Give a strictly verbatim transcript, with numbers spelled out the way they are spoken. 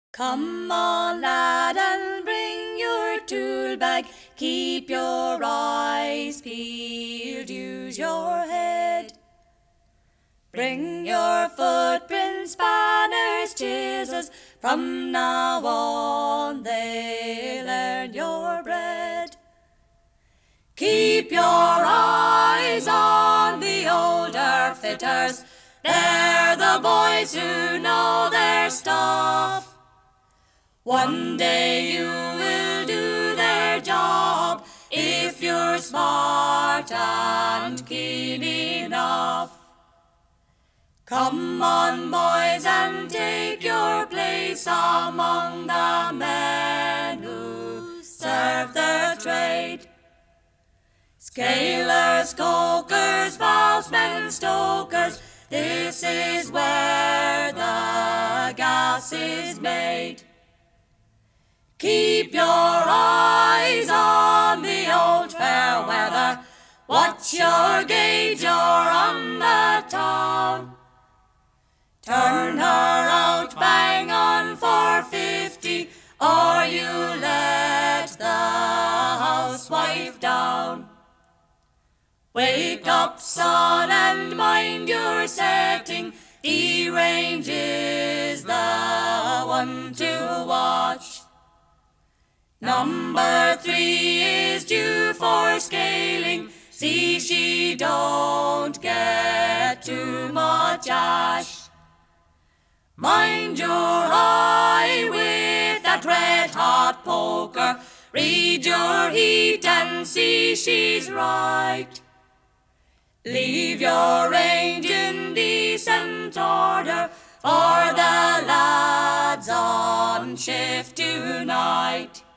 Come on, lad, and bring your tool bag. Keep your eyes peeled, use your head. Bring your footprints, spanners, chisels. From now on they'll earn your bread. Keep your eyes on the older fitters. They're the boys who know their stuff. One day you will do their job if you're smart and keen enough. Come on, boys, and take your place among the men who serve their trade. Scalers, cokers, valvesmen, stokers, this is where the gas is made. Keep your eyes on the old fair weather. Watch your gauge, you're on the town. Turn her out, bang on for fifty, or you let the housewife down. Wake up, son, and mind your setting. The range is the one to watch. Number three is due for scaling. See she don't get too much ash. Mind your eye with that red-hot poker. Read your heat and see she's right. Leave your range in decent order for the lads on shift tonight.